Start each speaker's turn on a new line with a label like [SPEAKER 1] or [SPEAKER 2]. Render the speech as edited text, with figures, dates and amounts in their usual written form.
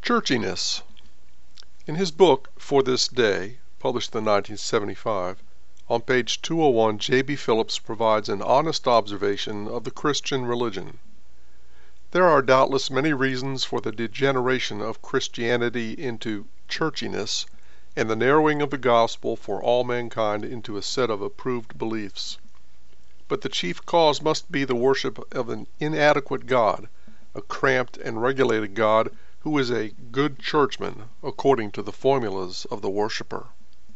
[SPEAKER 1] Churchiness. In his book For This Day, published in 1975, on page 201 J.B. Phillips provides an honest observation of the Christian religion. There are doubtless many reasons for the degeneration of Christianity into churchiness and the narrowing of the gospel for all mankind into a set of approved beliefs. But the chief cause must be the worship of an inadequate God, a cramped and regulated God who is a good churchman according to the formulas of the worshipper.